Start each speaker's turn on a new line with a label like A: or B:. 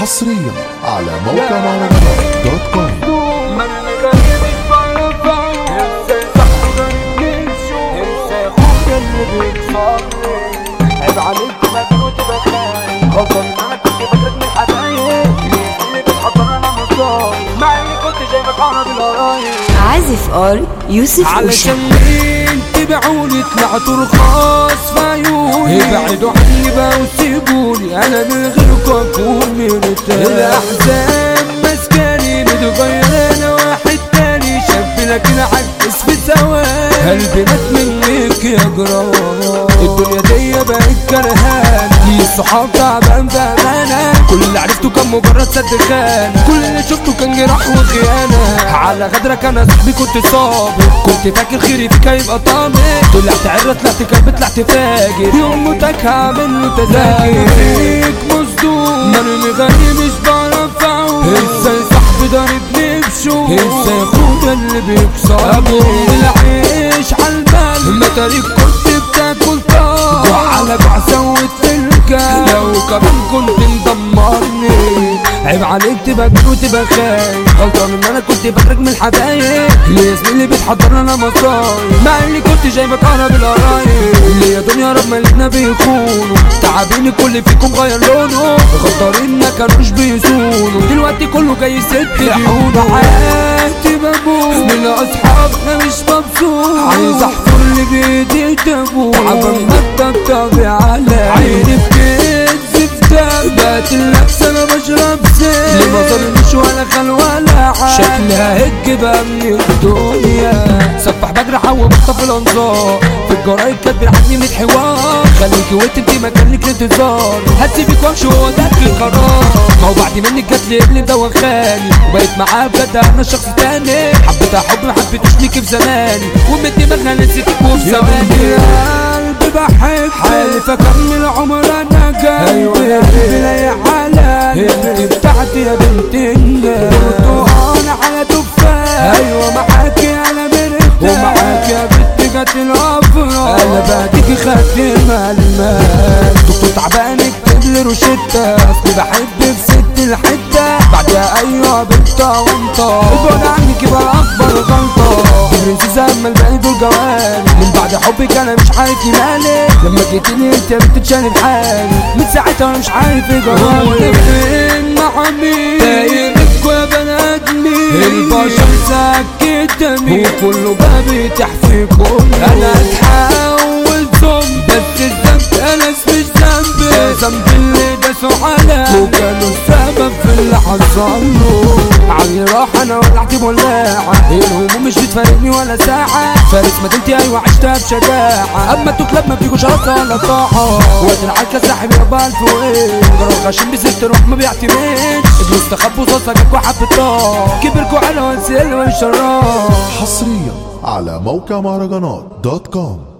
A: حصريا على موقع مهرجانات.com.
B: عيب عليك مجنون تبقى خايف غلطان ان انا كنت فاكرك من الحبايب اللي بتحضر انا مصايب مع اني كنت جايبك عربي القرايب
C: عازف ار يوسف اوشا
B: علشان مين تبعوني طلعتوا رخاص في عيوني ابعدوا عني بقى وسيبوني انا من غيركم اكون مرتاح الاحزان مسكاني متغير انا واحد تاني شاب لكن عجز في ثواني قلبي مات منك يا جرام الدنيا دي بقت كرهانة دي الصحاب تعبان بأمانة كل اللي عرفته كان مجرد سد خانة كل اللي شفته كان جراح وخيانة على غدرك انا صاحبي كنت صابر كنت فاكر خيري فيك هيبقى طامع طلعت عرة طلعت كلب طلعت فاجر يوم موتك هعمل له تذاكر فيك مصدوم مرمي غني مش بعرف اعوم ازاي صاحبي ضاربني بشوق ازاي اخويا اللي بيكسر ابوي العيش عالبال متاريك كنت بتاكل طار وعلى جوع سوت في الكام لو كمان كنت مدمرني عيب عليك تبقى جنون وتبقى خايف غلطان ان انا كنت فاكرك من الحبايب ليه زميلي بتحضر انا مصايب مع اني كنت جايبك انا بالقرايب اللي يا دنيا رب مالتنا بيخونوا تعبين الكل فيكم غير لونه غدارين ما كانوش بيصونوا دلوقتي كله جاي يسد حونه حياتي بموت من اصحابنا مش مبسوط عايز احفر اللي بايدي تابوت عبال ما تطبطبي عليا عيني بتنزف دم بقت اللبسه انا بشرب زيت اللي ما ظلمش ولا خل ولا حاجه شكلها هج بقى من الدنيا سفح بجرح وبخطف الانظار في الجرايد كاتبين عني من حوار خليكي وانت انتي مكانك الانتظار هسيبك وامشي وهو ده القرار ما هو بعد منك جات لي ابني مدوخاني وبقيت معاه بجد انا شخص تاني حبيتها حب ما حبيتوش ليكي في زماني ومن دماغنا نسيتك وفي ثواني قلبي بحب حالف اكمل عمر انا جاي بلاقي حالات انت بتاعتي يا بنت الناس برتقانة على تفاح ايوه معاكي انا مرتاح ومعاكي يا بنت جات الافراح انا بعديكي خدت المال دكتور تعبان اكتب لي روشتة اصلي بحب في ست الحتة بعدها ايوه بنت وانطة البعد عنك يبقى اكبر غلطة برنسيسة اما الباقي دول جواني من بعد حبك انا مش عارف مالي لما جيتيلي انت يا بنت تشاني بحالي من ساعتها انا مش عارف ايه جرالي فين مع مين دايرك يا بني ادمين البشر سكتني وكله بقى بيتح في كل انا اتحول زومبي بس الذنب انا مش ذنبي ذنب اللي داسوا عليا وكانوا السبب في اللي حصل له علي راح انا ولعت بولاعة الهموم مش بتفارقني ولا ساعة فارس مدينتي ايوه عشتها بشجاعة اما التكلاب ما بيجوش راسها ولا طاحة وقت العركة ساحب يابا الف وايه جرى غشيم بست روح ما بيعتمدش ابليس تخبوا صوصة جاكوا حب الطاق كبركوا على وانسيل والشراق
A: حصريا على موقع مهرجانات.com.